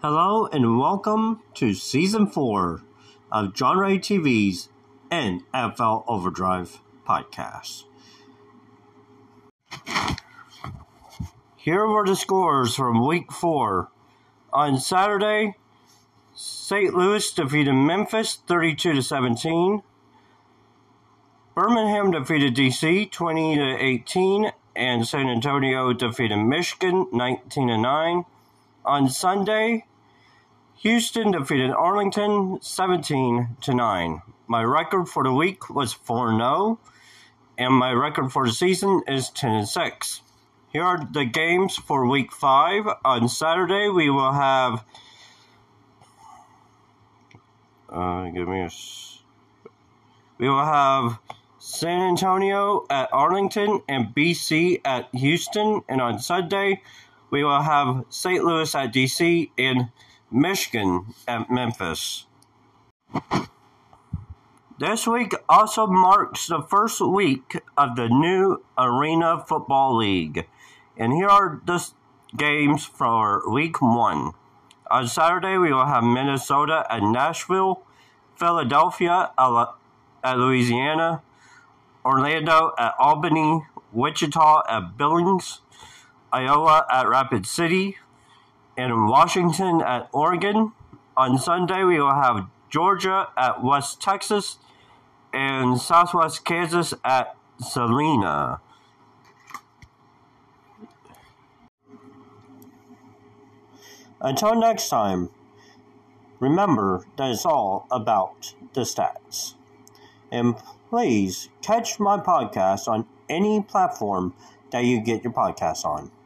Hello and welcome to Season 4 of John Ray TV's NFL Overdrive podcast. Here were the scores from Week 4. On Saturday, St. Louis defeated Memphis 32-17. Birmingham defeated DC 20-18, and San Antonio defeated Michigan 19-9. On Sunday, Houston defeated Arlington 17-9. My record for the week was 4-0, and my record for the season is 10-6. Here are the games for Week 5. On Saturday, we will have San Antonio at Arlington and BC at Houston, and on Sunday, we will have St. Louis at DC and Michigan at Memphis. This week also marks the first week of the new Arena Football League. And here are the games for Week 1. On Saturday, we will have Minnesota at Nashville, Philadelphia at Louisiana, Orlando at Albany, Wichita at Billings, Iowa at Rapid City, and Washington at Oregon. On Sunday, we will have Georgia at West Texas and Southwest Kansas at Salina. Until next time, remember that it's all about the stats. And please catch my podcast on any platform that you get your podcast on.